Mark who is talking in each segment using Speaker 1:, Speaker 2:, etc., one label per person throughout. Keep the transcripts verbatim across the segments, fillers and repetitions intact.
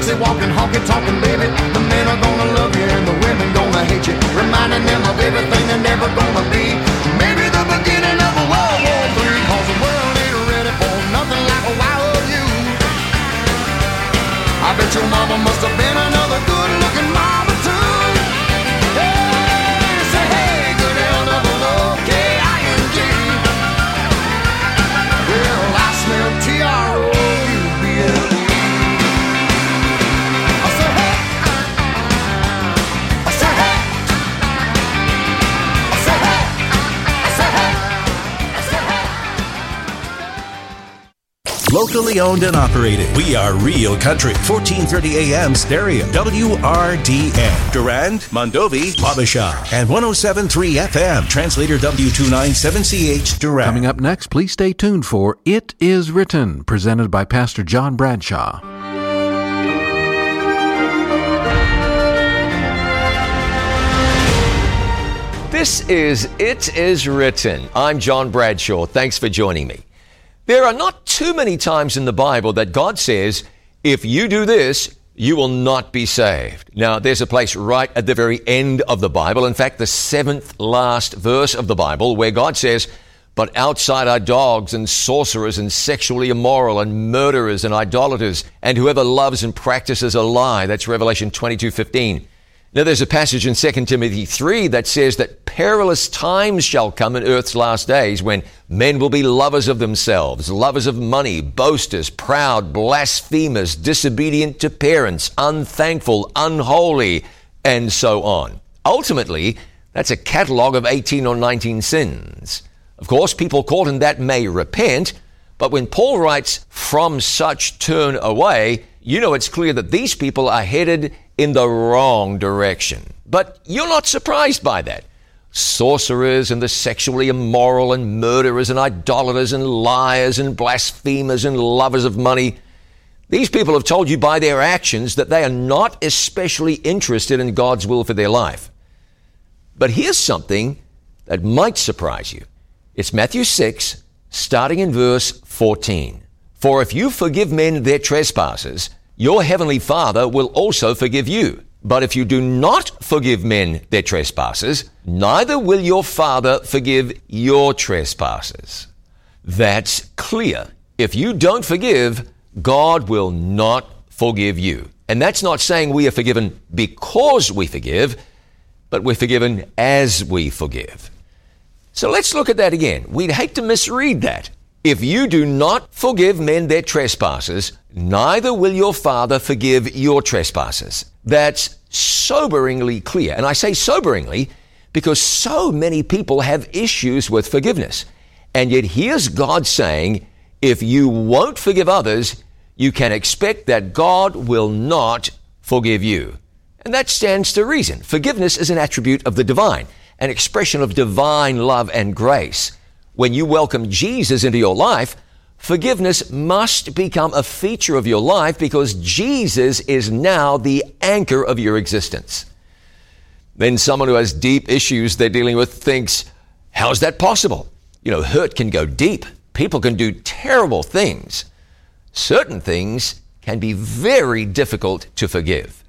Speaker 1: crazy walking, honky talking, baby. The men are gonna love you and the women gonna hate you, reminding them of everything they're never gonna be. Maybe the beginning of a World War Three, cause the world ain't ready for nothing like a wild you. I bet your mama must have been another good looking mama too. Hey, say hey, good L double O K I N G. Well, I smell T R O U B L E. I say hey, I say hey, I say hey, I say hey, I say hey.
Speaker 2: Locally owned and operated. We are Real Country. fourteen thirty A M stereo. W R D N. Durand, Mondovi, Wabasha. And one oh seven point three F M. Translator W two ninety-seven C H Durand.
Speaker 3: Coming up next, please stay tuned for It Is Written, presented by Pastor John Bradshaw.
Speaker 4: This is It Is Written. I'm John Bradshaw. Thanks for joining me. There are not too many times in the Bible that God says, if you do this, you will not be saved. Now, there's a place right at the very end of the Bible, in fact, the seventh last verse of the Bible, where God says, but outside are dogs and sorcerers and sexually immoral and murderers and idolaters and whoever loves and practices a lie. That's Revelation twenty-two fifteen. Now, there's a passage in Second Timothy three that says that perilous times shall come in earth's last days when men will be lovers of themselves, lovers of money, boasters, proud, blasphemers, disobedient to parents, unthankful, unholy, and so on. Ultimately, that's a catalog of eighteen or nineteen sins. Of course, people caught in that may repent, but when Paul writes, from such turn away, you know it's clear that these people are headed in the wrong direction. But you're not surprised by that. Sorcerers and the sexually immoral and murderers and idolaters and liars and blasphemers and lovers of money. These people have told you by their actions that they are not especially interested in God's will for their life. But here's something that might surprise you. It's Matthew six, starting in verse fourteen. For if you forgive men their trespasses, your heavenly Father will also forgive you. But if you do not forgive men their trespasses, neither will your Father forgive your trespasses. That's clear. If you don't forgive, God will not forgive you. And that's not saying we are forgiven because we forgive, but we're forgiven as we forgive. So let's look at that again. We'd hate to misread that. If you do not forgive men their trespasses, neither will your Father forgive your trespasses. That's soberingly clear. And I say soberingly because so many people have issues with forgiveness. And yet here's God saying, if you won't forgive others, you can expect that God will not forgive you. And that stands to reason. Forgiveness is an attribute of the divine, an expression of divine love and grace. When you welcome Jesus into your life, forgiveness must become a feature of your life because Jesus is now the anchor of your existence. Then someone who has deep issues they're dealing with thinks, how's that possible? You know, hurt can go deep. People can do terrible things. Certain things can be very difficult to forgive.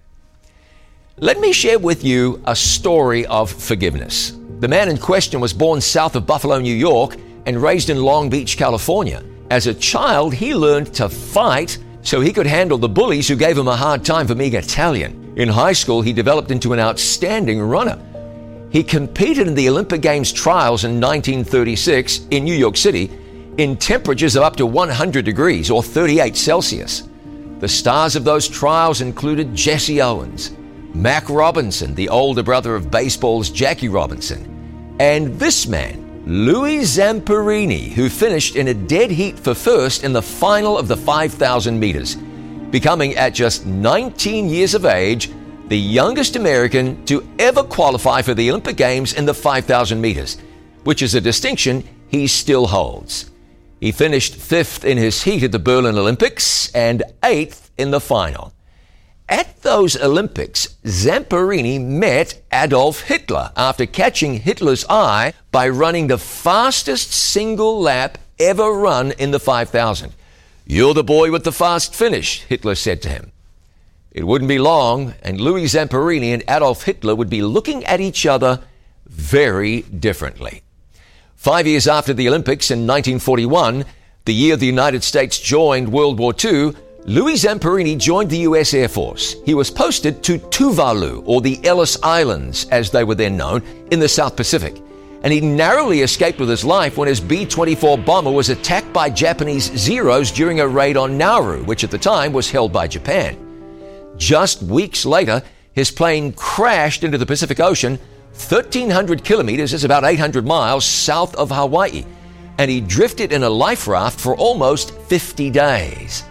Speaker 4: Let me share with you a story of forgiveness. The man in question was born south of Buffalo, New York, and raised in Long Beach, California. As a child, he learned to fight so he could handle the bullies who gave him a hard time for being Italian. In high school, he developed into an outstanding runner. He competed in the Olympic Games trials in nineteen thirty-six in New York City in temperatures of up to one hundred degrees or thirty-eight Celsius. The stars of those trials included Jesse Owens, Mac Robinson, the older brother of baseball's Jackie Robinson, and this man, Louis Zamperini, who finished in a dead heat for first in the final of the five thousand meters, becoming at just nineteen years of age, the youngest American to ever qualify for the Olympic Games in the five thousand meters, which is a distinction he still holds. He finished fifth in his heat at the Berlin Olympics and eighth in the final. At those Olympics, Zamperini met Adolf Hitler after catching Hitler's eye by running the fastest single lap ever run in the five thousand. "You're the boy with the fast finish," Hitler said to him. It wouldn't be long, and Louis Zamperini and Adolf Hitler would be looking at each other very differently. Five years after the Olympics in nineteen forty-one, the year the United States joined World War Two, Louis Zamperini joined the U S Air Force. He was posted to Tuvalu, or the Ellis Islands, as they were then known, in the South Pacific. And he narrowly escaped with his life when his B twenty-four bomber was attacked by Japanese Zeros during a raid on Nauru, which at the time was held by Japan. Just weeks later, his plane crashed into the Pacific Ocean, thirteen hundred kilometers, is about eight hundred miles south of Hawaii, and he drifted in a life raft for almost fifty days.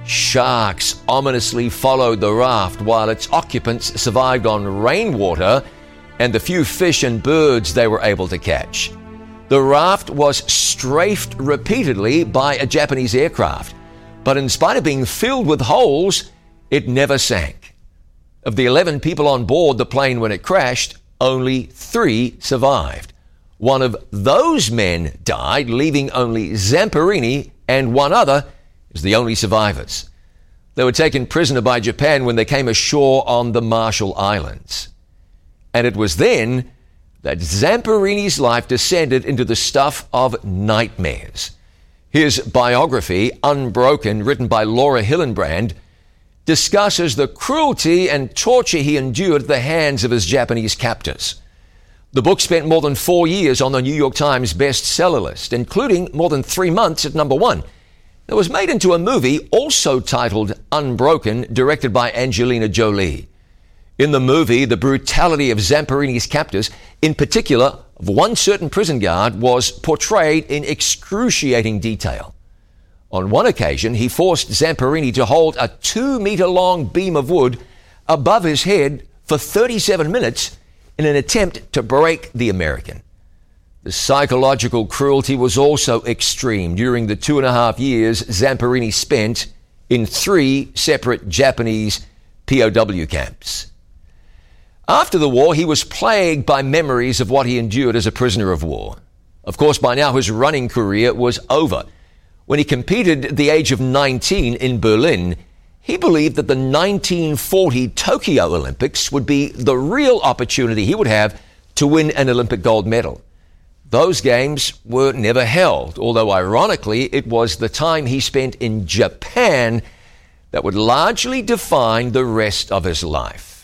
Speaker 4: Sharks ominously followed the raft while its occupants survived on rainwater and the few fish and birds they were able to catch. The raft was strafed repeatedly by a Japanese aircraft, but in spite of being filled with holes, it never sank. Of the eleven people on board the plane when it crashed, only three survived. One of those men died, leaving only Zamperini and one other as the only survivors. They were taken prisoner by Japan when they came ashore on the Marshall Islands. And it was then that Zamperini's life descended into the stuff of nightmares. His biography, Unbroken, written by Laura Hillenbrand, discusses the cruelty and torture he endured at the hands of his Japanese captors. The book spent more than four years on the New York Times bestseller list, including more than three months at number one. It was made into a movie also titled Unbroken, directed by Angelina Jolie. In the movie, the brutality of Zamperini's captors, in particular of one certain prison guard, was portrayed in excruciating detail. On one occasion, he forced Zamperini to hold a two-meter-long beam of wood above his head for thirty-seven minutes in an attempt to break the American. The psychological cruelty was also extreme during the two and a half years Zamperini spent in three separate Japanese P O W camps. After the war, he was plagued by memories of what he endured as a prisoner of war. Of course, by now his running career was over. When he competed at the age of nineteen in Berlin, he believed that the nineteen forty Tokyo Olympics would be the real opportunity he would have to win an Olympic gold medal. Those games were never held, although ironically, it was the time he spent in Japan that would largely define the rest of his life.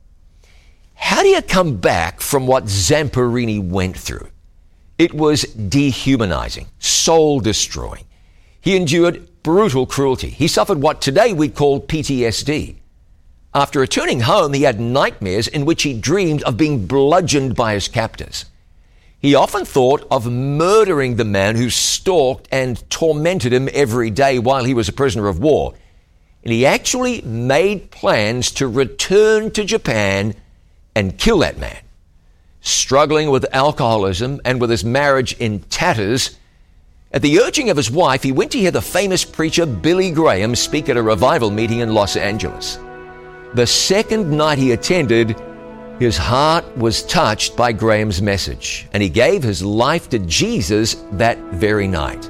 Speaker 4: How do you come back from what Zamperini went through? It was dehumanizing, soul-destroying. He endured brutal cruelty. He suffered what today we'd call P T S D. After returning home, he had nightmares in which he dreamed of being bludgeoned by his captors. He often thought of murdering the man who stalked and tormented him every day while he was a prisoner of war. And he actually made plans to return to Japan and kill that man. Struggling with alcoholism and with his marriage in tatters, at the urging of his wife, he went to hear the famous preacher Billy Graham speak at a revival meeting in Los Angeles. The second night he attended, his heart was touched by Graham's message, and he gave his life to Jesus that very night.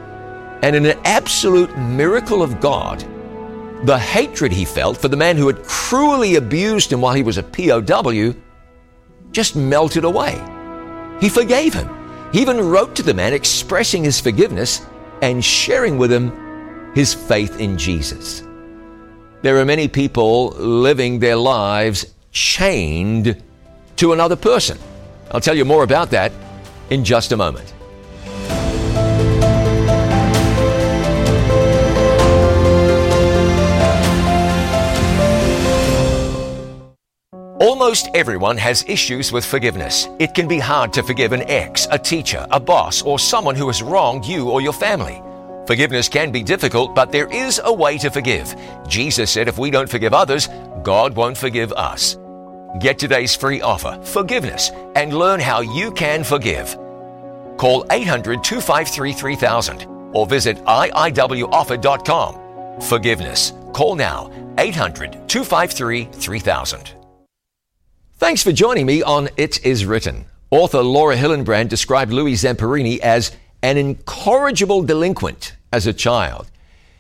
Speaker 4: And in an absolute miracle of God, the hatred he felt for the man who had cruelly abused him while he was a P O W just melted away. He forgave him. He even wrote to the man expressing his forgiveness and sharing with him his faith in Jesus. There are many people living their lives chained to another person. I'll tell you more about that in just a moment. Almost everyone has issues with forgiveness. It can be hard to forgive an ex, a teacher, a boss, or someone who has wronged you or your family. Forgiveness can be difficult, but there is a way to forgive. Jesus said if we don't forgive others, God won't forgive us. Get today's free offer, Forgiveness, and learn how you can forgive. Call eight hundred, two five three, three thousand or visit I I W offer dot com. Forgiveness. Call now, eight hundred, two five three, three thousand. Thanks for joining me on It Is Written. Author Laura Hillenbrand described Louis Zamperini as an incorrigible delinquent as a child.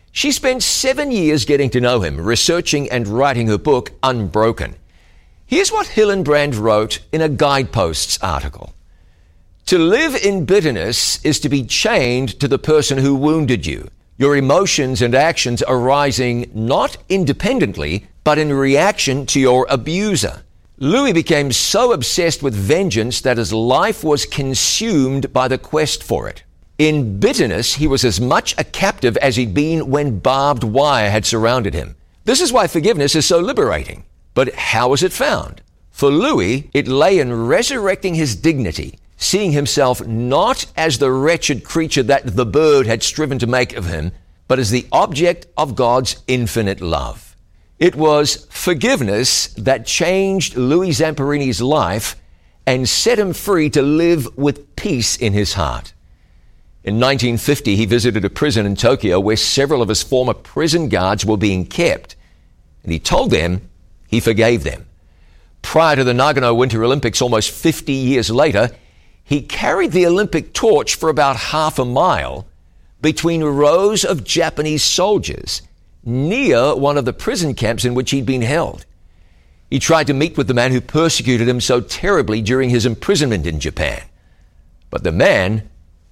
Speaker 4: She spent seven years getting to know him, researching and writing her book, Unbroken. Here's what Hillenbrand wrote in a Guideposts article. To live in bitterness is to be chained to the person who wounded you, your emotions and actions arising not independently, but in reaction to your abuser. Louis became so obsessed with vengeance that his life was consumed by the quest for it. In bitterness, he was as much a captive as he'd been when barbed wire had surrounded him. This is why forgiveness is so liberating. But how is it found? For Louis, it lay in resurrecting his dignity, seeing himself not as the wretched creature that the bird had striven to make of him, but as the object of God's infinite love. It was forgiveness that changed Louis Zamperini's life and set him free to live with peace in his heart. In nineteen fifty, he visited a prison in Tokyo where several of his former prison guards were being kept, and he told them he forgave them. Prior to the Nagano Winter Olympics, almost fifty years later, he carried the Olympic torch for about half a mile between rows of Japanese soldiers near one of the prison camps in which he'd been held. He tried to meet with the man who persecuted him so terribly during his imprisonment in Japan, but the man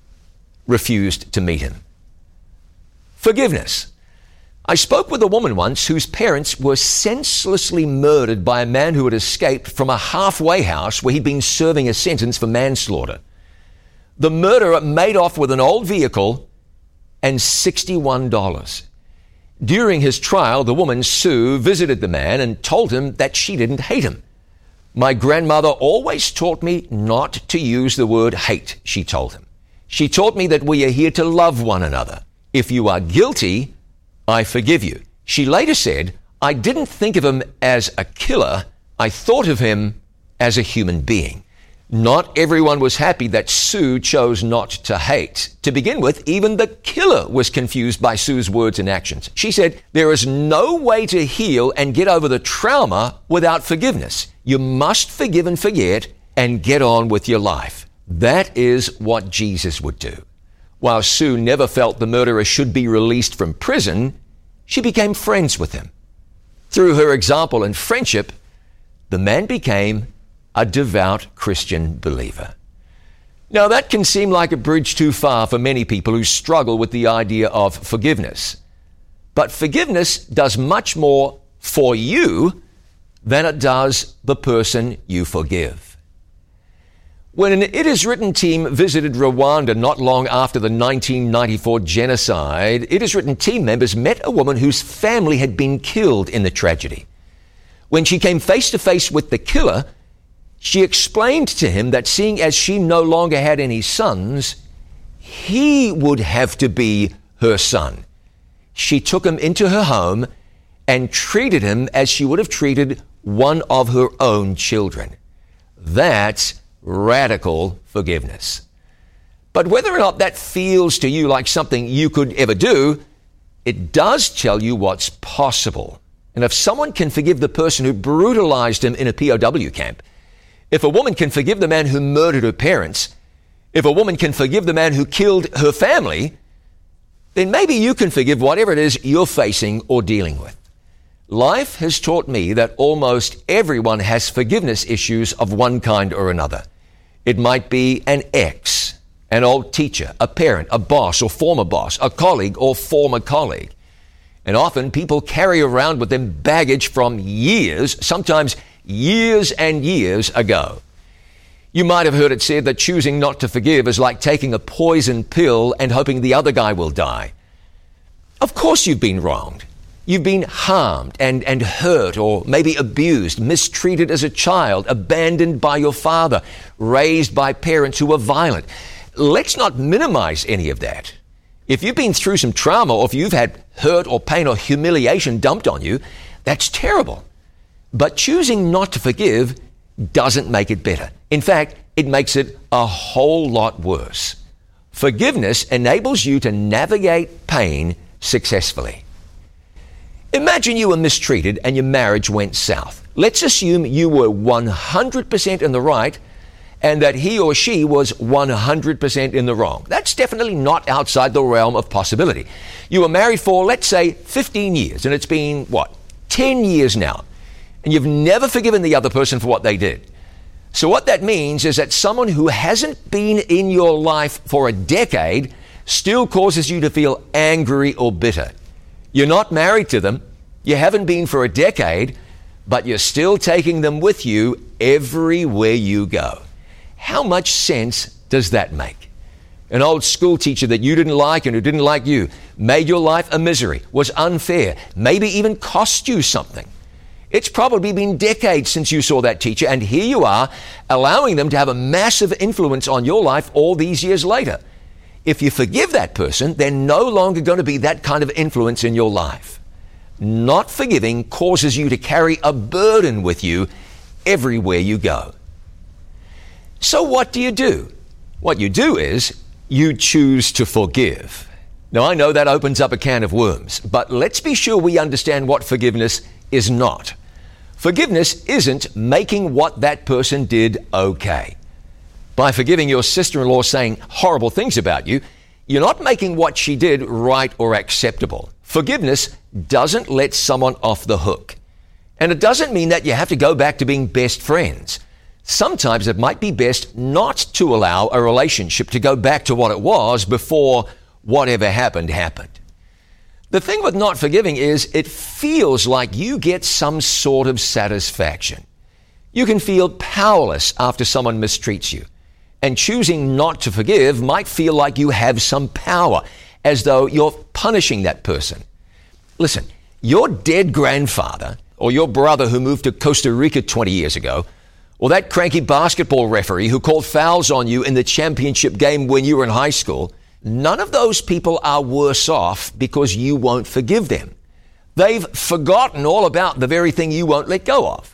Speaker 4: refused to meet him. Forgiveness. I spoke with a woman once whose parents were senselessly murdered by a man who had escaped from a halfway house where he'd been serving a sentence for manslaughter. The murderer made off with an old vehicle and sixty-one dollars. During his trial, the woman, Sue, visited the man and told him that she didn't hate him. My grandmother always taught me not to use the word hate, she told him. She taught me that we are here to love one another. If you are guilty, I forgive you. She later said, I didn't think of him as a killer. I thought of him as a human being. Not everyone was happy that Sue chose not to hate. To begin with, even the killer was confused by Sue's words and actions. She said, there is no way to heal and get over the trauma without forgiveness. You must forgive and forget and get on with your life. That is what Jesus would do. While Sue never felt the murderer should be released from prison, she became friends with him. Through her example and friendship, the man became a devout Christian believer. Now, that can seem like a bridge too far for many people who struggle with the idea of forgiveness. But forgiveness does much more for you than it does the person you forgive. When an It Is Written team visited Rwanda not long after the nineteen ninety-four genocide, It Is Written team members met a woman whose family had been killed in the tragedy. When she came face to face with the killer, she explained to him that seeing as she no longer had any sons, he would have to be her son. She took him into her home and treated him as she would have treated one of her own children. That's radical forgiveness. But whether or not that feels to you like something you could ever do, it does tell you what's possible. And if someone can forgive the person who brutalized him in a P O W camp, if a woman can forgive the man who murdered her parents, if a woman can forgive the man who killed her family, then maybe you can forgive whatever it is you're facing or dealing with. Life has taught me that almost everyone has forgiveness issues of one kind or another. It might be an ex, an old teacher, a parent, a boss or former boss, a colleague or former colleague. And often people carry around with them baggage from years, sometimes years and years ago. You might have heard it said that choosing not to forgive is like taking a poison pill and hoping the other guy will die. Of course you've been wronged. You've been harmed and, and hurt or maybe abused, mistreated as a child, abandoned by your father, raised by parents who were violent. Let's not minimize any of that. If you've been through some trauma or if you've had hurt or pain or humiliation dumped on you, that's terrible. But choosing not to forgive doesn't make it better. In fact, it makes it a whole lot worse. Forgiveness enables you to navigate pain successfully. Imagine you were mistreated and your marriage went south. Let's assume you were one hundred percent in the right and that he or she was one hundred percent in the wrong. That's definitely not outside the realm of possibility. You were married for, let's say, fifteen years, and it's been, what, ten years now, and you've never forgiven the other person for what they did. So what that means is that someone who hasn't been in your life for a decade still causes you to feel angry or bitter. You're not married to them, you haven't been for a decade, but you're still taking them with you everywhere you go. How much sense does that make? An old school teacher that you didn't like and who didn't like you made your life a misery, was unfair, maybe even cost you something. It's probably been decades since you saw that teacher, and here you are allowing them to have a massive influence on your life all these years later. If you forgive that person, they're no longer going to be that kind of influence in your life. Not forgiving causes you to carry a burden with you everywhere you go. So what do you do? What you do is you choose to forgive. Now, I know that opens up a can of worms, but let's be sure we understand what forgiveness is not. Forgiveness isn't making what that person did okay. By forgiving your sister-in-law saying horrible things about you, you're not making what she did right or acceptable. Forgiveness doesn't let someone off the hook. And it doesn't mean that you have to go back to being best friends. Sometimes it might be best not to allow a relationship to go back to what it was before whatever happened happened. The thing with not forgiving is it feels like you get some sort of satisfaction. You can feel powerless after someone mistreats you. And choosing not to forgive might feel like you have some power, as though you're punishing that person. Listen, your dead grandfather, or your brother who moved to Costa Rica twenty years ago, or that cranky basketball referee who called fouls on you in the championship game when you were in high school, none of those people are worse off because you won't forgive them. They've forgotten all about the very thing you won't let go of.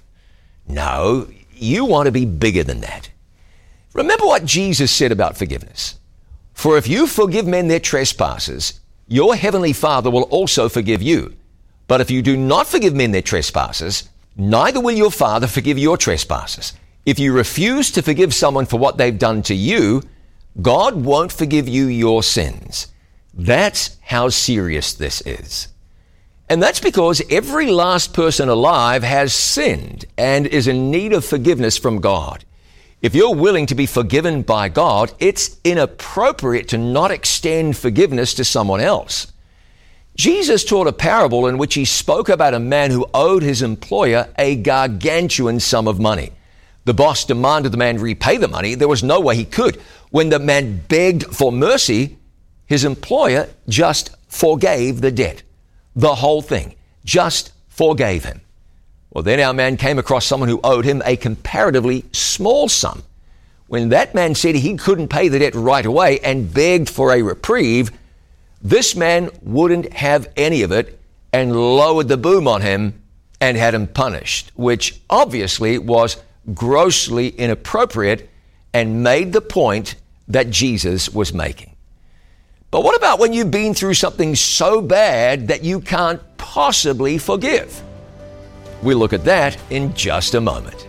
Speaker 4: No, you want to be bigger than that. Remember what Jesus said about forgiveness. For if you forgive men their trespasses, your heavenly Father will also forgive you. But if you do not forgive men their trespasses, neither will your Father forgive your trespasses. If you refuse to forgive someone for what they've done to you, God won't forgive you your sins. That's how serious this is. And that's because every last person alive has sinned and is in need of forgiveness from God. If you're willing to be forgiven by God, it's inappropriate to not extend forgiveness to someone else. Jesus taught a parable in which he spoke about a man who owed his employer a gargantuan sum of money. The boss demanded the man repay the money. There was no way he could. When the man begged for mercy, his employer just forgave the debt. The whole thing. Just forgave him. Well, then our man came across someone who owed him a comparatively small sum. When that man said he couldn't pay the debt right away and begged for a reprieve, this man wouldn't have any of it and lowered the boom on him and had him punished, which obviously was grossly inappropriate and made the point that Jesus was making. But what about when you've been through something so bad that you can't possibly forgive? We'll look at that in just a moment.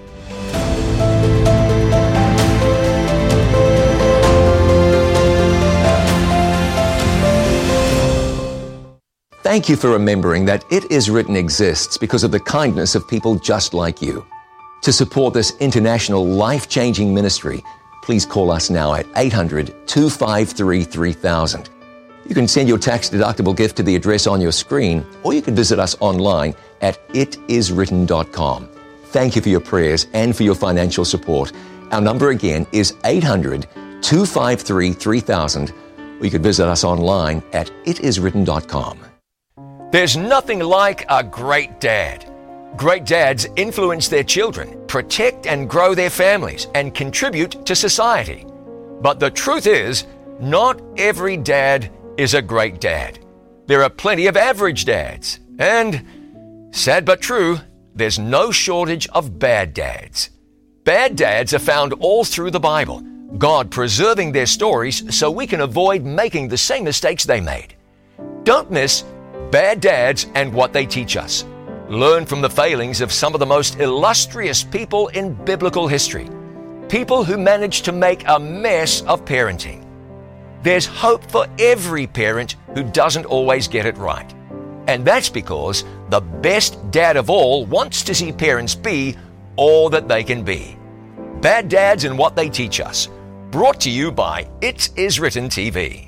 Speaker 4: Thank you for remembering that It Is Written exists because of the kindness of people just like you. To support this international life-changing ministry, please call us now at eight hundred, two five three, three thousand. You can send your tax-deductible gift to the address on your screen, or you can visit us online at it is written dot com. Thank you for your prayers and for your financial support. Our number again is eight hundred, two five three, three thousand, or you can visit us online at it is written dot com. There's nothing like a great dad. Great dads influence their children, protect and grow their families, and contribute to society. But the truth is, not every dad is a great dad. There are plenty of average dads. And, sad but true, there's no shortage of bad dads. Bad dads are found all through the Bible, God preserving their stories so we can avoid making the same mistakes they made. Don't miss Bad Dads and What They Teach Us. Learn from the failings of some of the most illustrious people in biblical history. people who manage to make a mess of parenting. There's hope for every parent who doesn't always get it right. And that's because the best dad of all wants to see parents be all that they can be. Bad Dads and What They Teach Us. Brought to you by It Is Written T V.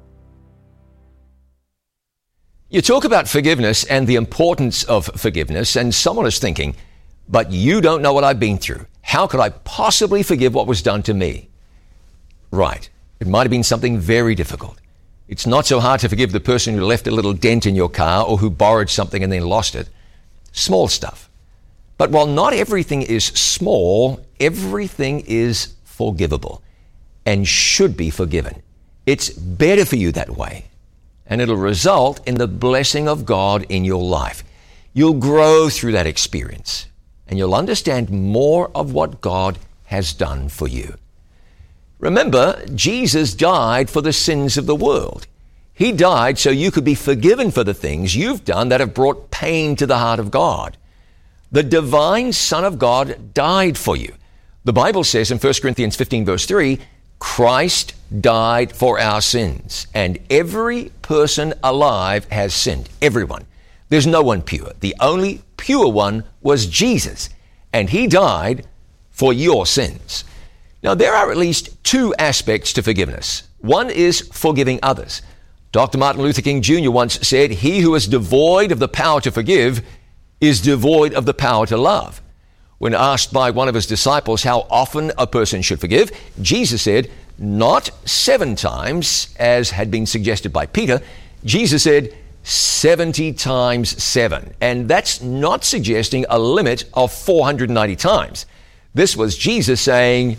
Speaker 4: You talk about forgiveness and the importance of forgiveness, and someone is thinking, but you don't know what I've been through. How could I possibly forgive what was done to me? Right. It might have been something very difficult. It's not so hard to forgive the person who left a little dent in your car or who borrowed something and then lost it. Small stuff. But while not everything is small, everything is forgivable and should be forgiven. It's better for you that way, and it'll result in the blessing of God in your life. You'll grow through that experience, and you'll understand more of what God has done for you. Remember, Jesus died for the sins of the world. He died so you could be forgiven for the things you've done that have brought pain to the heart of God. The divine Son of God died for you. The Bible says in First Corinthians fifteen, verse three, Christ died for our sins, and every person alive has sinned. Everyone. There's no one pure. The only pure one was Jesus, and he died for your sins. Now, there are at least two aspects to forgiveness. One is forgiving others. Doctor Martin Luther King Junior once said, "He who is devoid of the power to forgive is devoid of the power to love." When asked by one of his disciples how often a person should forgive, Jesus said, not seven times, as had been suggested by Peter. Jesus said, seventy times seven. And that's not suggesting a limit of four hundred ninety times. This was Jesus saying,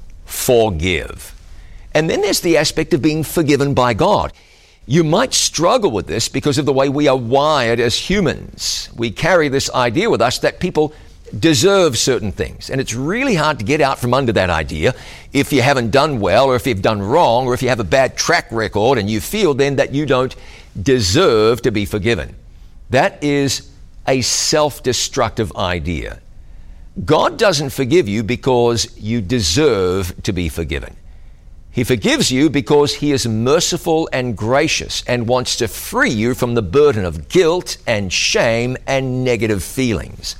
Speaker 4: forgive. And then there's the aspect of being forgiven by God. You might struggle with this because of the way we are wired as humans. We carry this idea with us that people deserve certain things. And it's really hard to get out from under that idea if you haven't done well, or if you've done wrong, or if you have a bad track record and you feel then that you don't deserve to be forgiven. That is a self-destructive idea. God doesn't forgive you because you deserve to be forgiven. He forgives you because he is merciful and gracious and wants to free you from the burden of guilt and shame and negative feelings.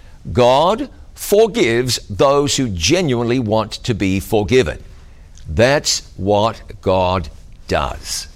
Speaker 4: God forgives those who genuinely want to be forgiven. That's what God does.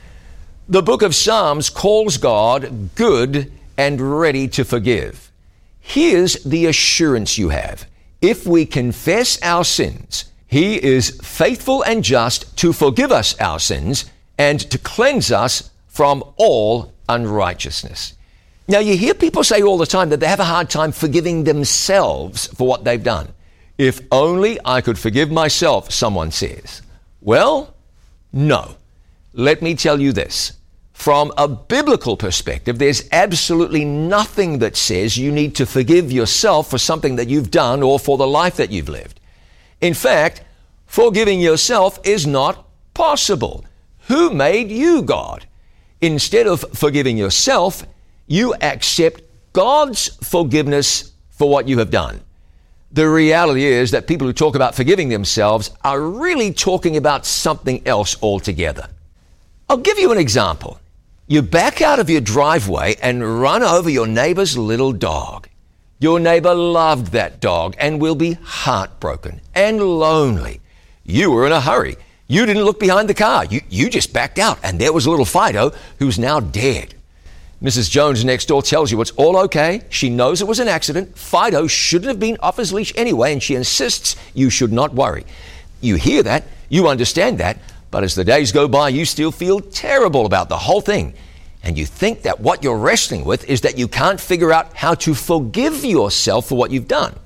Speaker 4: The book of Psalms calls God good and ready to forgive. Here's the assurance you have. If we confess our sins, he is faithful and just to forgive us our sins and to cleanse us from all unrighteousness. Now, you hear people say all the time that they have a hard time forgiving themselves for what they've done. If only I could forgive myself, someone says. Well, no. Let me tell you this. From a biblical perspective, there's absolutely nothing that says you need to forgive yourself for something that you've done or for the life that you've lived. In fact, forgiving yourself is not possible. Who made you, God? Instead of forgiving yourself, you accept God's forgiveness for what you have done. The reality is that people who talk about forgiving themselves are really talking about something else altogether. I'll give you an example. You back out of your driveway and run over your neighbor's little dog. Your neighbor loved that dog and will be heartbroken and lonely. You were in a hurry. You didn't look behind the car. You, you just backed out, and there was little Fido, who's now dead. Missus Jones next door tells you it's all okay. She knows it was an accident. Fido shouldn't have been off his leash anyway, and she insists you should not worry. You hear that, you understand that, but as the days go by, you still feel terrible about the whole thing. And you think that what you're wrestling with is that you can't figure out how to forgive yourself for what you've done.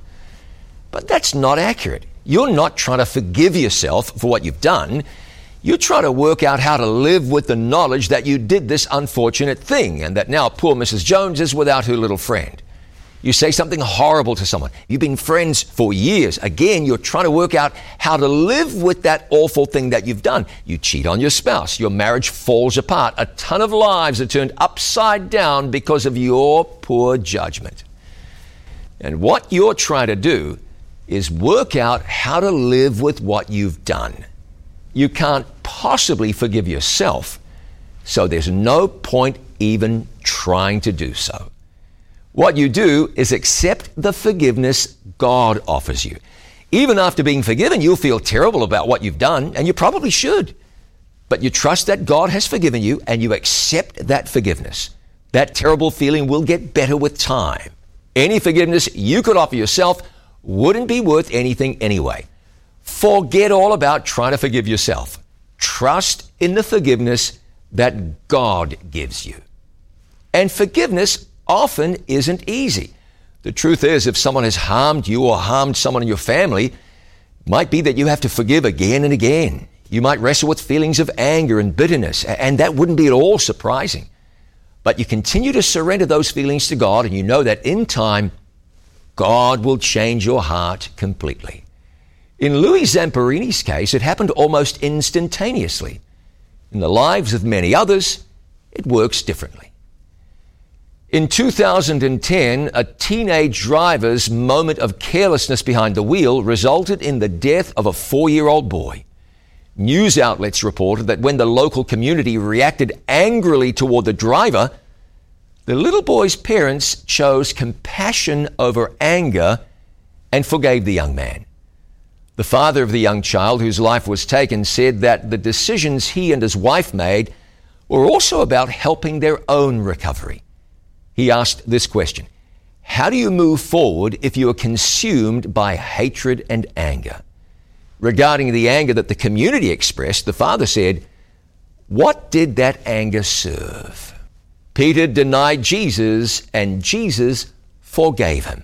Speaker 4: But that's not accurate. You're not trying to forgive yourself for what you've done. You're trying to work out how to live with the knowledge that you did this unfortunate thing and that now poor Missus Jones is without her little friend. You say something horrible to someone. You've been friends for years. Again, you're trying to work out how to live with that awful thing that you've done. You cheat on your spouse. Your marriage falls apart. A ton of lives are turned upside down because of your poor judgment. And what you're trying to do is work out how to live with what you've done. You can't possibly forgive yourself, so there's no point even trying to do so. What you do is accept the forgiveness God offers you. Even after being forgiven, you'll feel terrible about what you've done, and you probably should. But you trust that God has forgiven you, and you accept that forgiveness. That terrible feeling will get better with time. Any forgiveness you could offer yourself wouldn't be worth anything anyway. Forget all about trying to forgive yourself. Trust in the forgiveness that God gives you. And forgiveness often isn't easy. The truth is, if someone has harmed you or harmed someone in your family, it might be that you have to forgive again and again. You might wrestle with feelings of anger and bitterness, and that wouldn't be at all surprising. But you continue to surrender those feelings to God, and you know that in time, God will change your heart completely. In Louis Zamperini's case, it happened almost instantaneously. In the lives of many others, it works differently. In two thousand ten, a teenage driver's moment of carelessness behind the wheel resulted in the death of a four-year-old boy. News outlets reported that when the local community reacted angrily toward the driver, the little boy's parents chose compassion over anger and forgave the young man. The father of the young child whose life was taken said that the decisions he and his wife made were also about helping their own recovery. He asked this question: how do you move forward if you are consumed by hatred and anger? Regarding the anger that the community expressed, the father said, what did that anger serve? Peter denied Jesus, and Jesus forgave him.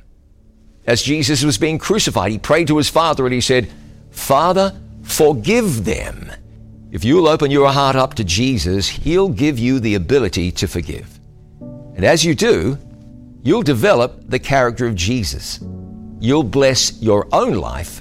Speaker 4: As Jesus was being crucified, he prayed to his Father and he said, Father, forgive them. If you'll open your heart up to Jesus, he'll give you the ability to forgive. And as you do, you'll develop the character of Jesus. You'll bless your own life,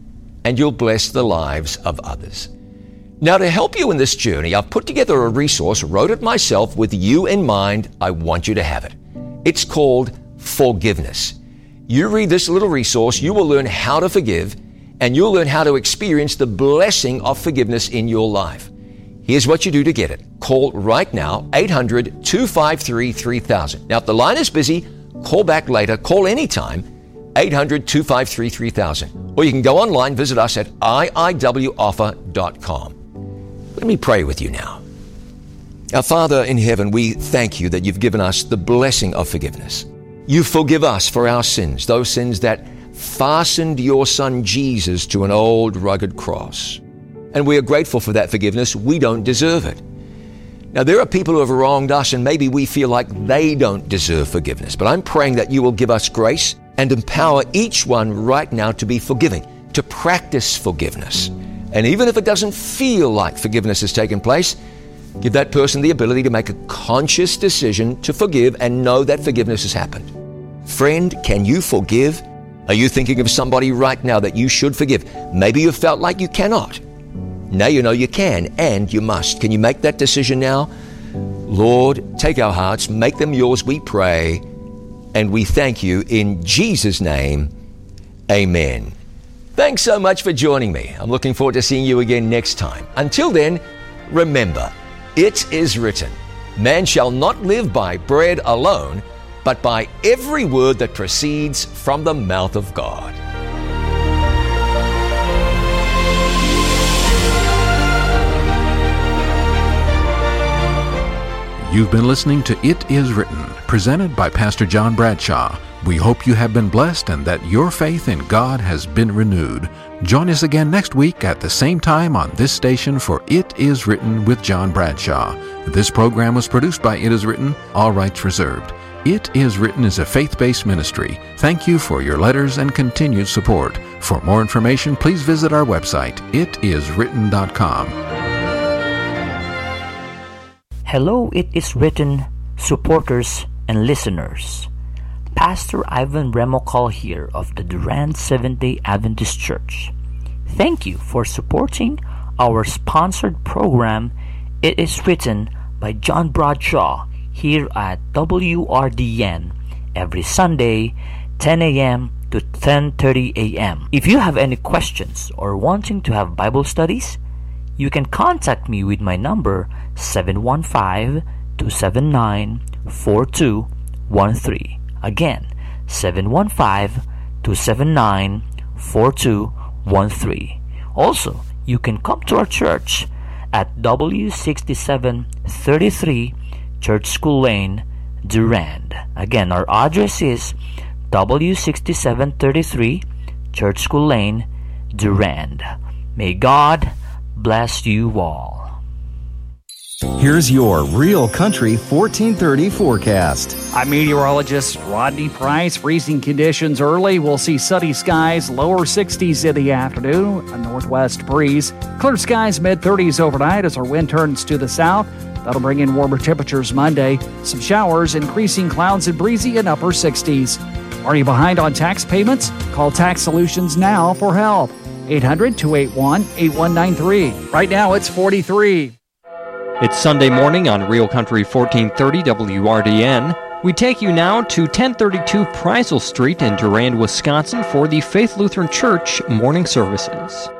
Speaker 4: and you'll bless the lives of others. Now, to help you in this journey, I've put together a resource, wrote it myself with you in mind. I want you to have it. It's called Forgiveness. You read this little resource, you will learn how to forgive, and you'll learn how to experience the blessing of forgiveness in your life. Here's what you do to get it. Call right now, eight hundred, two five three, three thousand. Now, if the line is busy, call back later. Call anytime, eight hundred, two five three, three thousand. Or you can go online, visit us at I I W offer dot com. Let me pray with you now. Our Father in heaven, we thank you that you've given us the blessing of forgiveness. You forgive us for our sins, those sins that fastened your Son Jesus to an old rugged cross. And we are grateful for that forgiveness. We don't deserve it. Now, there are people who have wronged us, and maybe we feel like they don't deserve forgiveness. But I'm praying that you will give us grace and empower each one right now to be forgiving, to practice forgiveness. And even if it doesn't feel like forgiveness has taken place, give that person the ability to make a conscious decision to forgive and know that forgiveness has happened. Friend, can you forgive? Are you thinking of somebody right now that you should forgive? Maybe you felt like you cannot. Now you know you can and you must. Can you make that decision now? Lord, take our hearts, make them yours, we pray, and we thank you in Jesus' name. Amen. Thanks so much for joining me. I'm looking forward to seeing you again next time. Until then, remember, it is written, man shall not live by bread alone, but by every word that proceeds from the mouth of God.
Speaker 3: You've been listening to It Is Written, presented by Pastor John Bradshaw. We hope you have been blessed and that your faith in God has been renewed. Join us again next week at the same time on this station for It Is Written with John Bradshaw. This program was produced by It Is Written, all rights reserved. It Is Written is a faith-based ministry. Thank you for your letters and continued support. For more information, please visit our website, it is written dot com.
Speaker 5: Hello, It Is Written supporters and listeners. Pastor Ivan Remokal here of the Durand Seventh-day Adventist Church. Thank you for supporting our sponsored program, It Is Written by John Bradshaw, here at W R D N every Sunday, ten a.m. to ten thirty a.m. If you have any questions or wanting to have Bible studies, you can contact me with my number seven one five, two seven nine, four two one three. Again, seven one five, two seven nine, four two one three. Also, you can come to our church at W sixty-seven thirty-three Church School Lane, Durand. Again, our address is W sixty-seven thirty-three Church School Lane, Durand. May God bless you all.
Speaker 6: Here's your Real Country fourteen thirty forecast.
Speaker 7: I'm meteorologist Rodney Price. Freezing conditions early. We'll see sunny skies, lower sixties in the afternoon, a northwest breeze. Clear skies, mid-thirties overnight as our wind turns to the south. That'll bring in warmer temperatures Monday. Some showers, increasing clouds and breezy in upper sixties. Are you behind on tax payments? Call Tax Solutions now for help. eight hundred, two eight one, eight one nine three. Right now it's forty-three.
Speaker 8: It's Sunday morning on Real Country fourteen thirty W R D N. We take you now to ten thirty-two Preisel Street in Durand, Wisconsin for the Faith Lutheran Church morning services.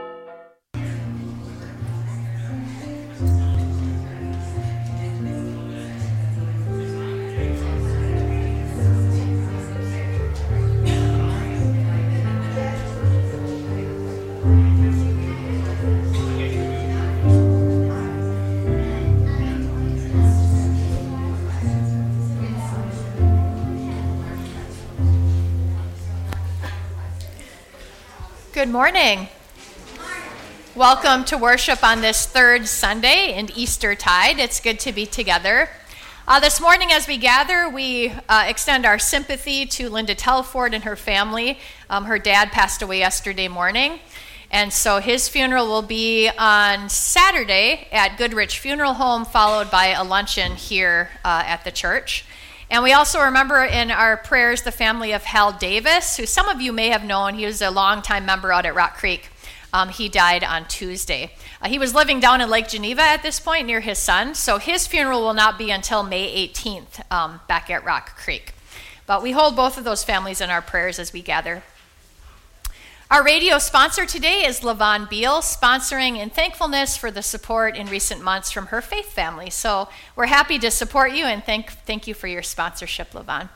Speaker 9: Good morning. Welcome to worship on this third Sunday in Eastertide. It's good to be together. Uh, this morning as we gather, we uh, extend our sympathy to Linda Telford and her family. Um, her dad passed away yesterday morning, and so his funeral will be on Saturday at Goodrich Funeral Home, followed by a luncheon here uh, at the church. And we also remember in our prayers the family of Hal Davis, who some of you may have known. He was a longtime member out at Rock Creek. Um, he died on Tuesday. Uh, he was living down in Lake Geneva at this point near his son, so his funeral will not be until May eighteenth um, back at Rock Creek. But we hold both of those families in our prayers as we gather. Our radio sponsor today is LaVon Beal, sponsoring in thankfulness for the support in recent months from her faith family. So we're happy to support you and thank thank you for your sponsorship, LaVon.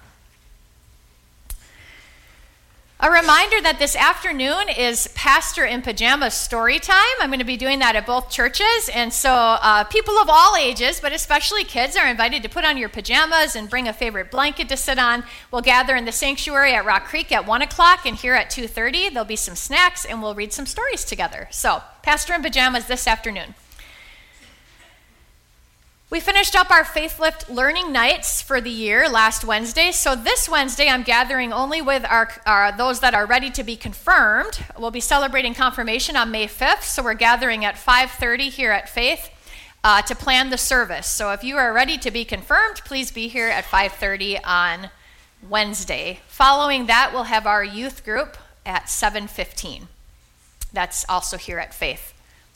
Speaker 9: A reminder that this afternoon is Pastor in Pajamas story time. I'm going to be doing that at both churches. And so uh, people of all ages, but especially kids, are invited to put on your pajamas and bring a favorite blanket to sit on. We'll gather in the sanctuary at Rock Creek at one o'clock and here at two thirty. There'll be some snacks and we'll read some stories together. So Pastor in Pajamas this afternoon. We finished up our Faith Lift Learning Nights for the year last Wednesday. So this Wednesday, I'm gathering only with our, our those that are ready to be confirmed. We'll be celebrating confirmation on May fifth. So we're gathering at five thirty here at Faith uh, to plan the service. So if you are ready to be confirmed, please be here at five thirty on Wednesday. Following that, we'll have our youth group at seven fifteen. That's also here at Faith.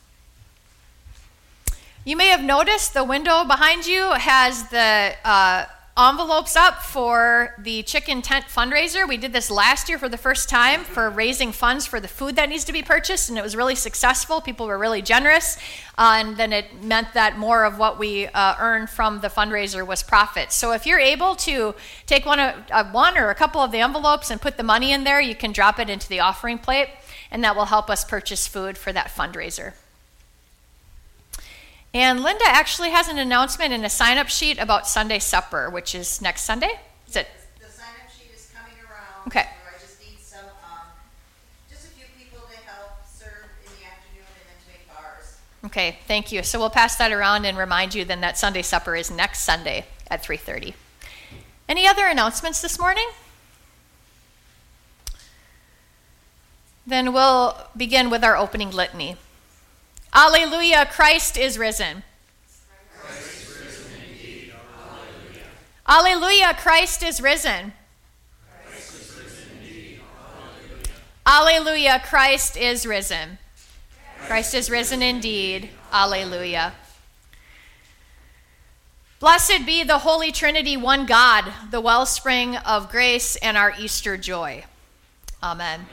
Speaker 9: You may have noticed the window behind you has the uh, envelopes up for the Chicken Tent fundraiser. We did this last year for the first time for raising funds for the food that needs to be purchased, and it was really successful. People were really generous, uh, and then it meant that more of what we uh, earned from the fundraiser was profit. So if you're able to take one, uh, one or a couple of the envelopes and put the money in there, you can drop it into the offering plate, and that will help us purchase food for that fundraiser. And Linda actually has an announcement in a sign-up sheet about Sunday supper, which is next Sunday. Is it?
Speaker 10: The sign-up sheet is coming around.
Speaker 9: Okay.
Speaker 10: So I just need some, um, just a few people to help serve in the afternoon and then to make bars.
Speaker 9: Okay, thank you. So we'll pass that around and remind you then that Sunday supper is next Sunday at three thirty. Any other announcements this morning? Then we'll begin with our opening litany. Alleluia, Christ is risen.
Speaker 11: Christ is risen indeed. Alleluia.
Speaker 9: Alleluia, Christ is risen.
Speaker 11: Christ is risen indeed. Alleluia.
Speaker 9: Alleluia, Christ is risen. Christ is risen indeed. Alleluia. Blessed be the Holy Trinity, one God, the wellspring of grace and our Easter joy. Amen.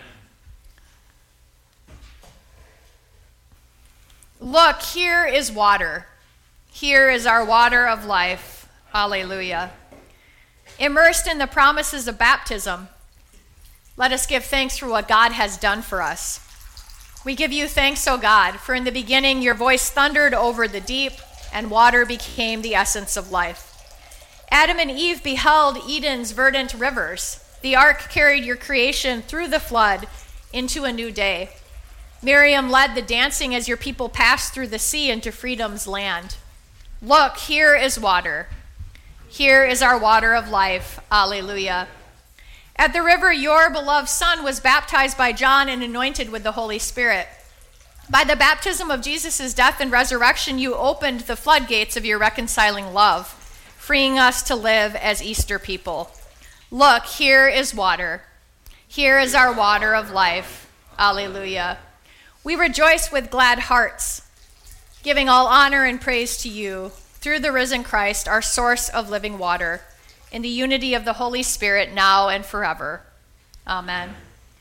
Speaker 9: Look, here is water. Here is our water of life. Alleluia. Immersed in the promises of baptism, let us give thanks for what God has done for us. We give you thanks, O God, for in the beginning your voice thundered over the deep, and water became the essence of life. Adam and Eve beheld Eden's verdant rivers. The ark carried your creation through the flood into a new day. Miriam led the dancing as your people passed through the sea into freedom's land. Look, here is water. Here is our water of life. Alleluia. At the river, your beloved Son was baptized by John and anointed with the Holy Spirit. By the baptism of Jesus' death and resurrection, you opened the floodgates of your reconciling love, freeing us to live as Easter people. Look, here is water. Here is our water of life. Alleluia. We rejoice with glad hearts, giving all honor and praise to you through the risen Christ, our source of living water, in the unity of the Holy Spirit, now and forever. Amen.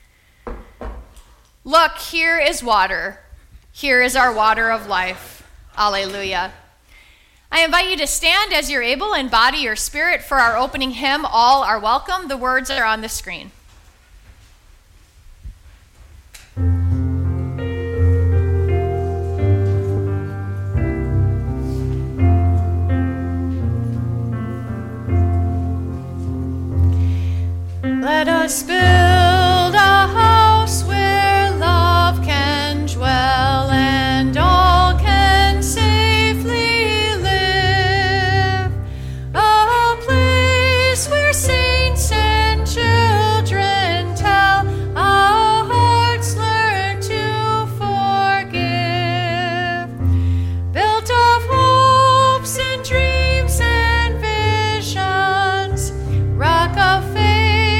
Speaker 9: Look, here is water. Here is our water of life. Alleluia. I invite you to stand as you're able in body or spirit for our opening hymn, All Are Welcome. The words are on the screen. Let us build a house where love can dwell and all can safely live. A place where saints and children tell, our hearts learn to forgive. Built of hopes and dreams and visions, rock of faith,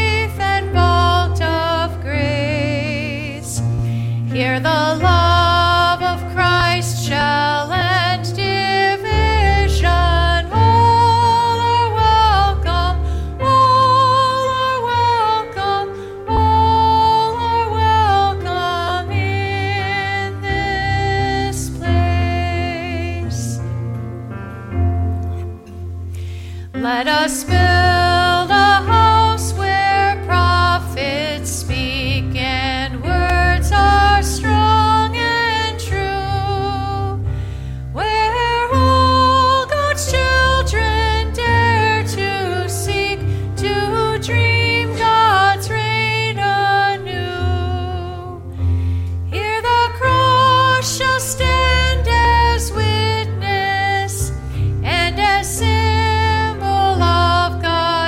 Speaker 9: here the love of Christ shall end division. All are welcome, all are welcome, all are welcome in this place. Let us build a house where prophets speak and words are strong and true, where all God's children dare to seek to dream God's reign anew. Here the cross shall stand as witness and as symbol of God.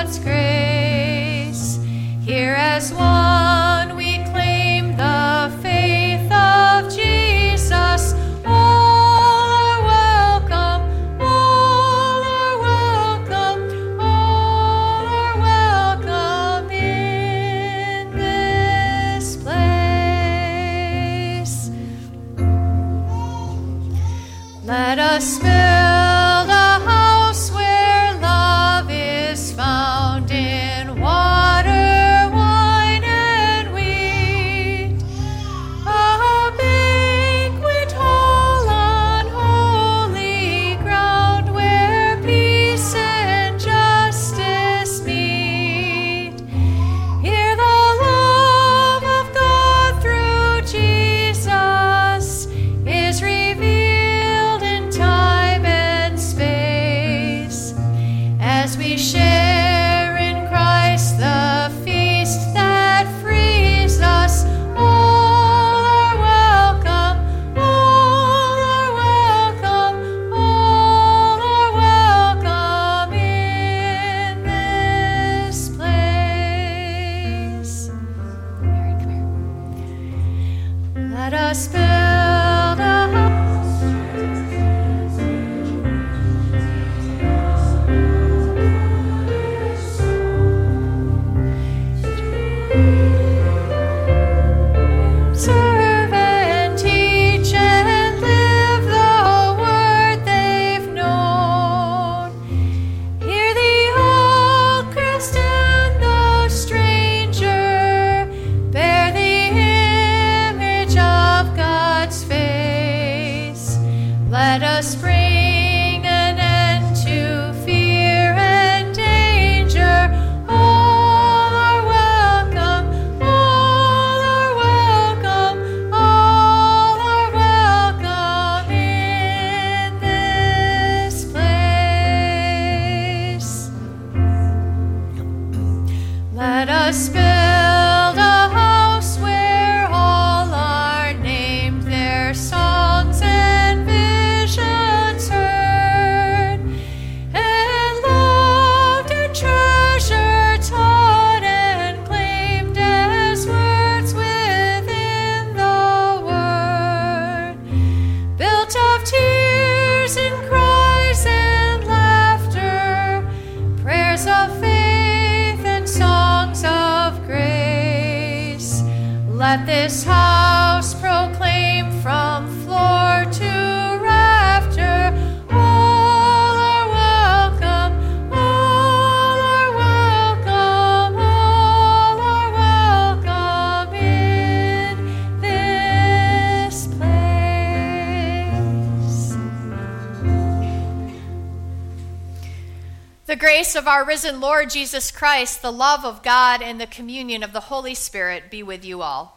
Speaker 9: us build a house where all are named, their songs and visions heard, and loved and treasured, taught and claimed as words within the word, built of tears and cries and laughter, prayers of faith and songs of grace. Let this house proclaim from floor to rafter, all are welcome, all are welcome, all are welcome in this place. The grace of our risen Lord Jesus Christ, the love of God, and the communion of the Holy Spirit be with you all.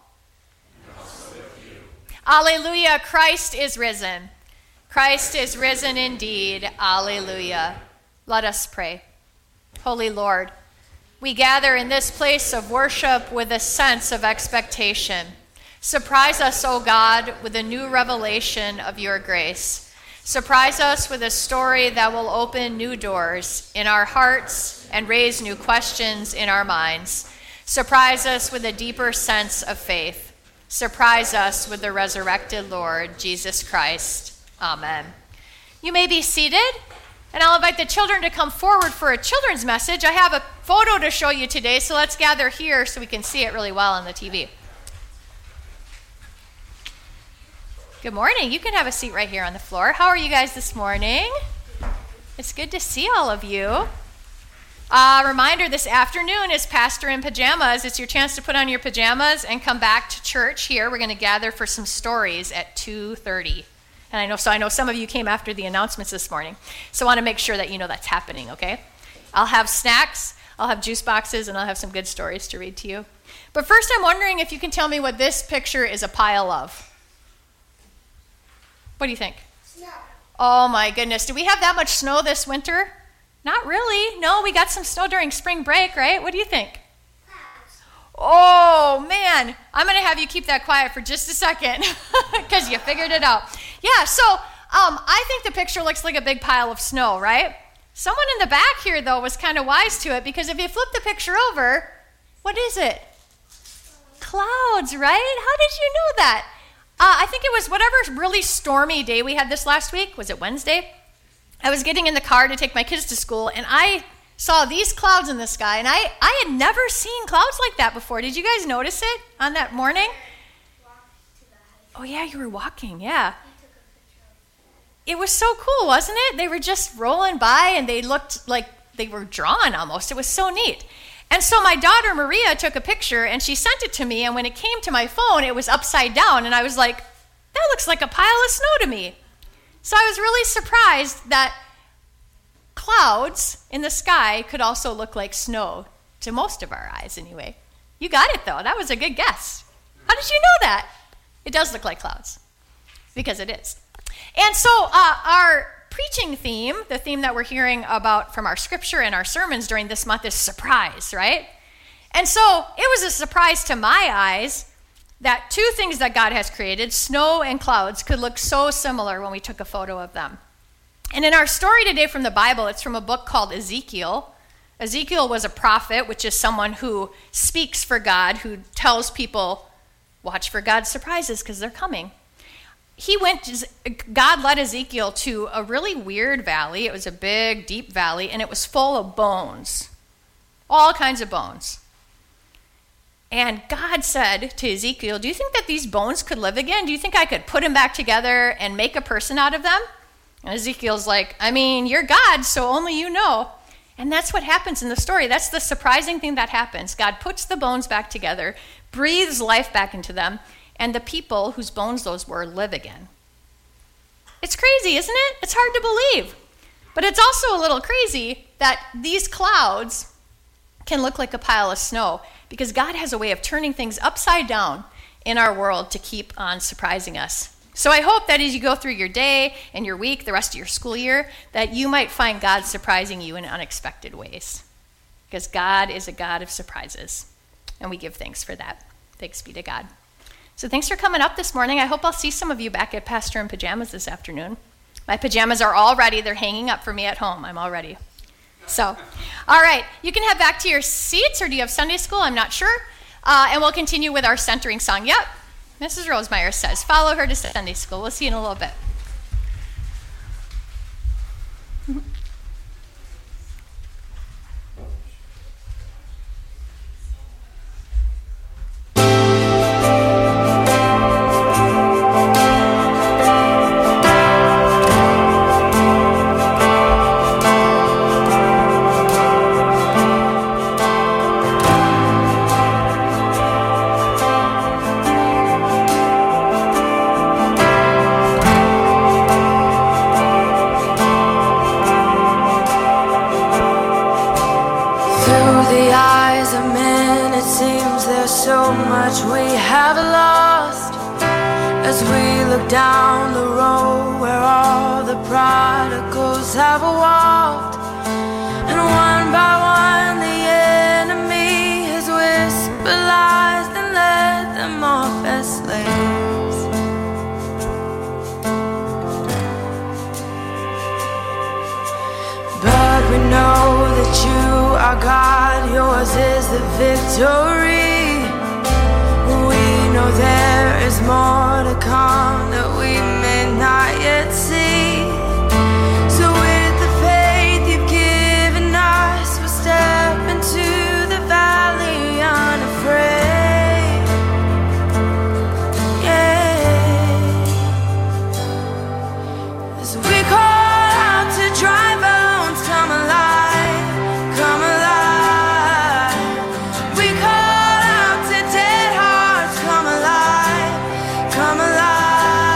Speaker 9: Alleluia, Christ is risen. Christ is risen indeed. Alleluia. Let us pray. Holy Lord, we gather in this place of worship with a sense of expectation. Surprise us, O God, with a new revelation of your grace. Surprise us with a story that will open new doors in our hearts and raise new questions in our minds. Surprise us with a deeper sense of faith. Surprise us with the resurrected Lord, Jesus Christ. Amen. You may be seated, and I'll invite the children to come forward for a children's message. I have a photo to show you today, so let's gather here so we can see it really well on the T V. Good morning. You can have a seat right here on the floor. How are you guys this morning? It's good to see all of you. Uh, reminder, this afternoon is Pastor in Pajamas. It's your chance to put on your pajamas and come back to church here. We're going to gather for some stories at two thirty. And I know, so I know some of you came after the announcements this morning. So I want to make sure that you know that's happening, okay? I'll have snacks, I'll have juice boxes, and I'll have some good stories to read to you. But first, I'm wondering if you can tell me what this picture is a pile of. What do you think? Snow. Oh my goodness. Do we have that much snow this winter? Not really. No, we got some snow during spring break, right? What do you think? Clouds. Oh man, I'm going to have you keep that quiet for just a second because you figured it out. Yeah, so um, I think the picture looks like a big pile of snow, right? Someone in the back here, though, was kind of wise to it because if you flip the picture over, what is it? Clouds, right? How did you know that? Uh, I think it was whatever really stormy day we had this last week. Was it Wednesday? I was getting in the car to take my kids to school, and I saw these clouds in the sky, and I, I had never seen clouds like that before. Did you guys notice it on that morning? Oh, yeah, you were walking, yeah. It was so cool, wasn't it? They were just rolling by, and they looked like they were drawn almost. It was so neat. And so my daughter, Maria, took a picture, and she sent it to me, and when it came to my phone, it was upside down, and I was like, that looks like a pile of snow to me. So I was really surprised that clouds in the sky could also look like snow, to most of our eyes anyway. You got it, though. That was a good guess. How did you know that? It does look like clouds, because it is. And so uh, our preaching theme, the theme that we're hearing about from our scripture and our sermons during this month is surprise, right? And so it was a surprise to my eyes that two things that God has created, snow and clouds, could look so similar when we took a photo of them. And in our story today from the Bible, it's from a book called Ezekiel. Ezekiel was a prophet, which is someone who speaks for God, who tells people, watch for God's surprises because they're coming. He went, God led Ezekiel to a really weird valley. It was a big, deep valley, and it was full of bones, all kinds of bones. And God said to Ezekiel, do you think that these bones could live again? Do you think I could put them back together and make a person out of them? And Ezekiel's like, I mean, you're God, so only you know. And that's what happens in the story. That's the surprising thing that happens. God puts the bones back together, breathes life back into them, and the people whose bones those were live again. It's crazy, isn't it? It's hard to believe. But it's also a little crazy that these clouds can look like a pile of snow because God has a way of turning things upside down in our world to keep on surprising us. So I hope that as you go through your day and your week, the rest of your school year, that you might find God surprising you in unexpected ways. Because God is a God of surprises. And we give thanks for that. Thanks be to God. So thanks for coming up this morning. I hope I'll see some of you back at Pastor in Pajamas this afternoon. My pajamas are all ready. They're hanging up for me at home. I'm all ready. So, all right. You can head back to your seats, or do you have Sunday school? I'm not sure. Uh, and we'll continue with our centering song. Yep. Missus Rosemeyer says, follow her to Sunday school. We'll see you in a little bit.
Speaker 12: Down the road where all the prodigals have walked, and one by one the enemy has whispered lies and led them off as slaves. But we know that you are God, yours is the victory. We know there is more to come that we may not yet see. So with the faith you've given us, we'll step into the valley unafraid. Yeah. As we call out to dry bones, come alive, come alive. We call out to dead hearts, come alive, come alive.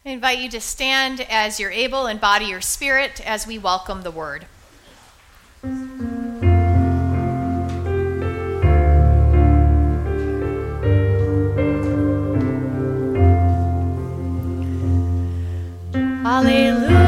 Speaker 9: I invite you to stand as you're able in body or spirit as we welcome the word. Hallelujah.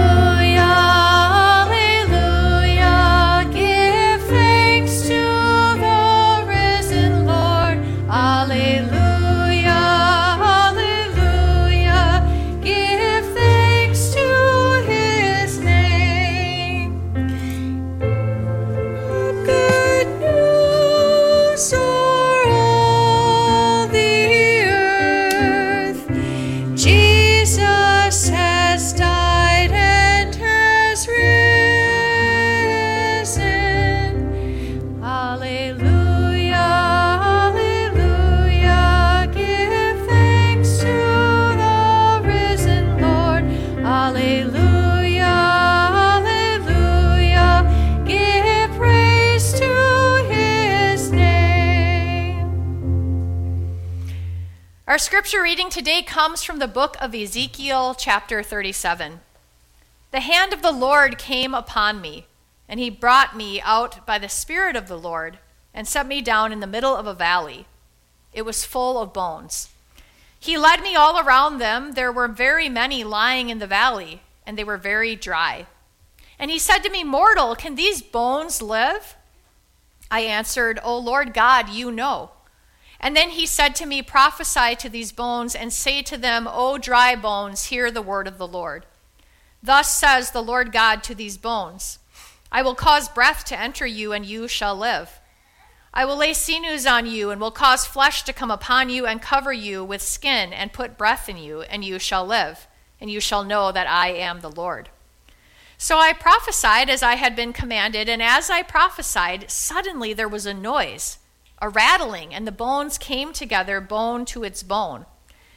Speaker 9: Our scripture reading today comes from the book of Ezekiel, chapter thirty-seven. The hand of the Lord came upon me, and he brought me out by the Spirit of the Lord and set me down in the middle of a valley. It was full of bones. He led me all around them. There were very many lying in the valley, and they were very dry. And he said to me, "Mortal, can these bones live?" I answered, "O Lord God, you know." And then he said to me, "Prophesy to these bones and say to them, O dry bones, hear the word of the Lord. Thus says the Lord God to these bones, I will cause breath to enter you, and you shall live. I will lay sinews on you, and will cause flesh to come upon you, and cover you with skin, and put breath in you, and you shall live, and you shall know that I am the Lord." So I prophesied as I had been commanded, and as I prophesied, suddenly there was a noise, a rattling, and the bones came together, bone to its bone.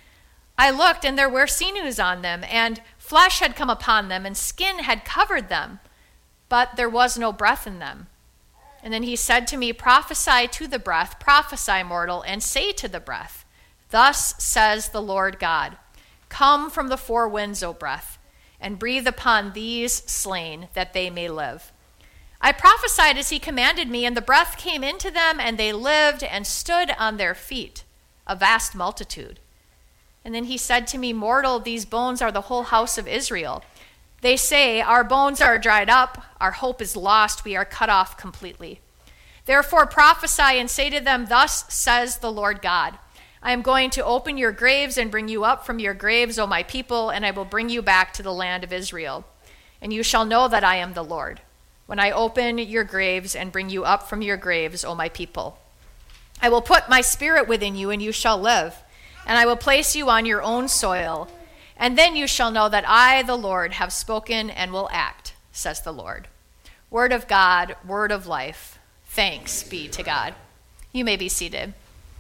Speaker 9: I looked, and there were sinews on them, and flesh had come upon them, and skin had covered them, but there was no breath in them. And then he said to me, "Prophesy to the breath, prophesy, mortal, and say to the breath, Thus says the Lord God, Come from the four winds, O breath, and breathe upon these slain, that they may live." I prophesied as he commanded me, and the breath came into them, and they lived and stood on their feet, a vast multitude. And then he said to me, "Mortal, these bones are the whole house of Israel. They say, Our bones are dried up, our hope is lost, we are cut off completely. Therefore prophesy and say to them, Thus says the Lord God, I am going to open your graves and bring you up from your graves, O my people, and I will bring you back to the land of Israel. And you shall know that I am the Lord, when I open your graves and bring you up from your graves, O my people. I will put my spirit within you, and you shall live, and I will place you on your own soil, and then you shall know that I, the Lord, have spoken and will act, says the Lord. Word of God, word of life. Thanks be to God. You may be seated.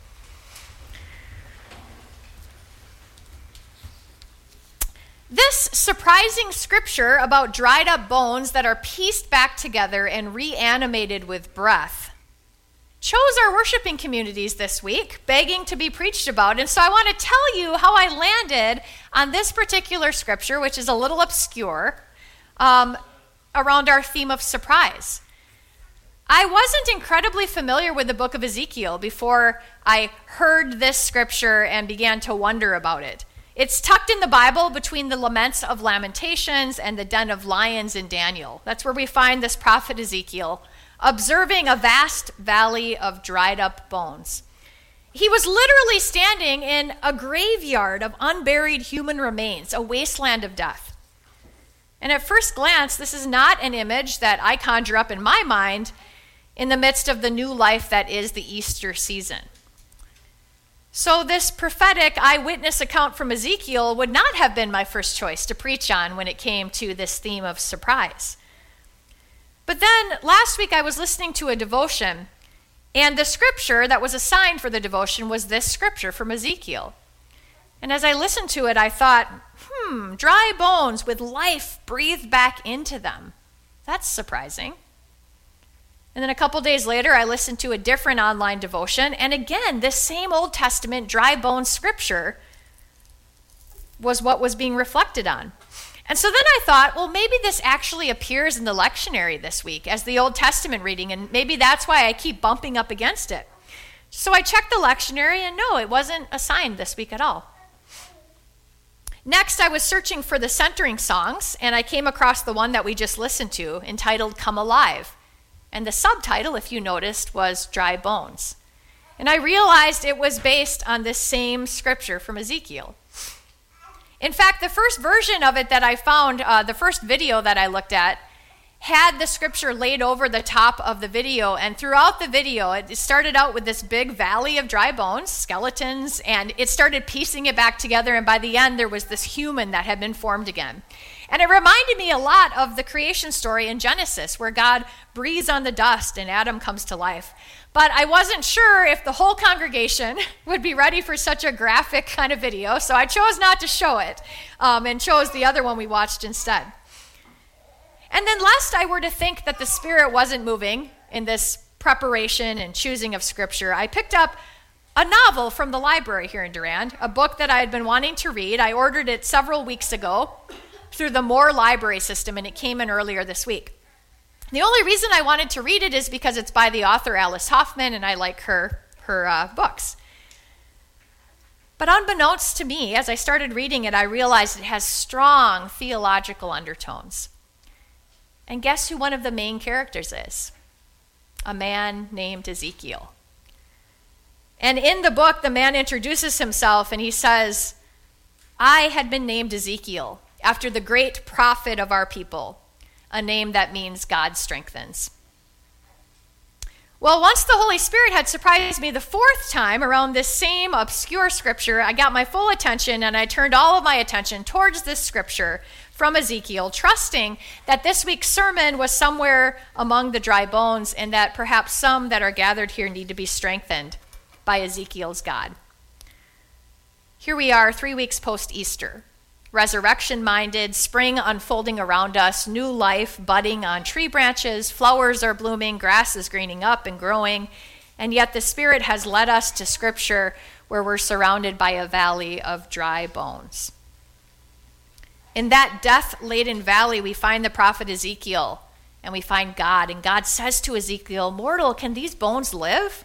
Speaker 9: This surprising scripture about dried up bones that are pieced back together and reanimated with breath chose our worshiping communities this week, begging to be preached about. And so I want to tell you how I landed on this particular scripture, which is a little obscure, um, around our theme of surprise. I wasn't incredibly familiar with the book of Ezekiel before I heard this scripture and began to wonder about it. It's tucked in the Bible between the laments of Lamentations and the den of lions in Daniel. That's where we find this prophet Ezekiel observing a vast valley of dried up bones. He was literally standing in a graveyard of unburied human remains, a wasteland of death. And at first glance, this is not an image that I conjure up in my mind in the midst of the new life that is the Easter season. So this prophetic eyewitness account from Ezekiel would not have been my first choice to preach on when it came to this theme of surprise. But then last week I was listening to a devotion, and the scripture that was assigned for the devotion was this scripture from Ezekiel. And as I listened to it, I thought, hmm, dry bones with life breathed back into them. That's surprising. And then a couple days later, I listened to a different online devotion, and again, this same Old Testament dry bone scripture was what was being reflected on. And so then I thought, well, maybe this actually appears in the lectionary this week as the Old Testament reading, and maybe that's why I keep bumping up against it. So I checked the lectionary, and no, it wasn't assigned this week at all. Next, I was searching for the centering songs, and I came across the one that we just listened to, entitled Come Alive. And the subtitle, if you noticed, was Dry Bones. And I realized it was based on this same scripture from Ezekiel. In fact, the first version of it that I found, uh, the first video that I looked at, had the scripture laid over the top of the video. And throughout the video, it started out with this big valley of dry bones, skeletons, and it started piecing it back together. And by the end, there was this human that had been formed again. And it reminded me a lot of the creation story in Genesis, where God breathes on the dust and Adam comes to life. But I wasn't sure if the whole congregation would be ready for such a graphic kind of video, so I chose not to show it um, and chose the other one we watched instead. And then lest I were to think that the Spirit wasn't moving in this preparation and choosing of Scripture, I picked up a novel from the library here in Durand, a book that I had been wanting to read. I ordered it several weeks ago through the Moore library system, and it came in earlier this week. The only reason I wanted to read it is because it's by the author Alice Hoffman, and I like her, her uh, books. But unbeknownst to me, as I started reading it, I realized it has strong theological undertones. And guess who one of the main characters is? A man named Ezekiel. And in the book, the man introduces himself, and he says, I had been named Ezekiel after the great prophet of our people, a name that means God strengthens. Well, once the Holy Spirit had surprised me the fourth time around this same obscure scripture, I got my full attention and I turned all of my attention towards this scripture from Ezekiel, trusting that this week's sermon was somewhere among the dry bones and that perhaps some that are gathered here need to be strengthened by Ezekiel's God. Here we are, three weeks post-Easter. Resurrection-minded, spring unfolding around us, new life budding on tree branches, flowers are blooming, grass is greening up and growing, and yet the Spirit has led us to Scripture where we're surrounded by a valley of dry bones. In that death-laden valley, we find the prophet Ezekiel, and we find God, and God says to Ezekiel, "Mortal, can these bones live?"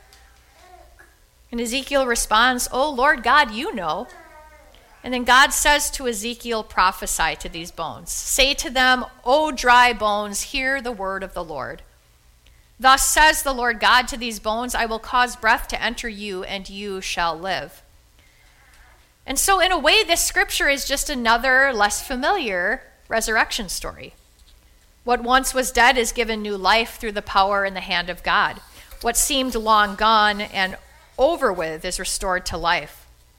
Speaker 9: And Ezekiel responds, "Oh, Lord God, you know." And then God says to Ezekiel, prophesy to these bones. Say to them, O dry bones, hear the word of the Lord. Thus says the Lord God to these bones, I will cause breath to enter you, and you shall live. And so in a way, this scripture is just another, less familiar resurrection story. What once was dead is given new life through the power and the hand of God. What seemed long gone and over with is restored to life.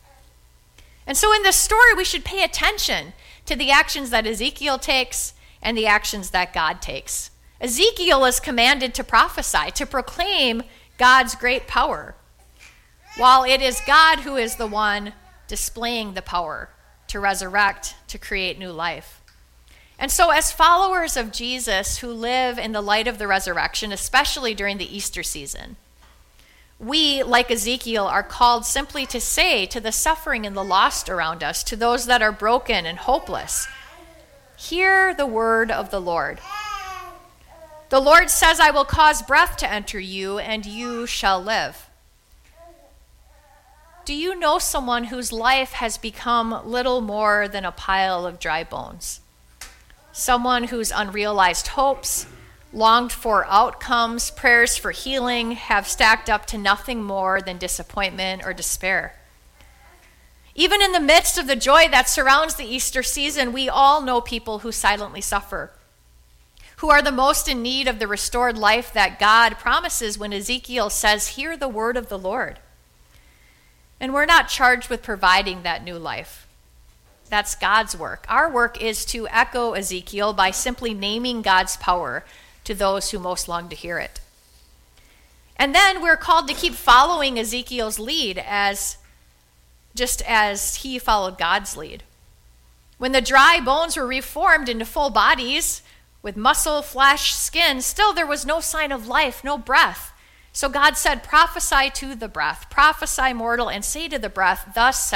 Speaker 9: And so in this story, we should pay attention to the actions that Ezekiel takes and the actions that God takes. Ezekiel is commanded to prophesy, to proclaim God's great power, while it is God who is the one displaying the power to resurrect, to create new life. And so as followers of Jesus who live in the light of the resurrection, especially during the Easter season, we, like Ezekiel, are called simply to say to the suffering and the lost around us, to those that are broken and hopeless, hear the word of the Lord. The Lord says, I will cause breath to enter you, and you shall live. Do you know someone whose life has become little more than a pile of dry bones? Someone whose unrealized hopes, longed for outcomes, prayers for healing have stacked up to nothing more than disappointment or despair. Even in the midst of the joy that surrounds the Easter season, we all know people who silently suffer, who are the most in need of the restored life that God promises when Ezekiel says, hear the word of the Lord. And we're not charged with providing that new life. That's God's work. Our work is to echo Ezekiel by simply naming God's power to those who most long to hear it. And then we're called to keep following Ezekiel's lead as just as he followed God's lead. When the dry bones were reformed into full bodies with muscle, flesh, skin, still there was no sign of life, no breath. So God said, prophesy to the breath, prophesy mortal, and say to the breath, thus says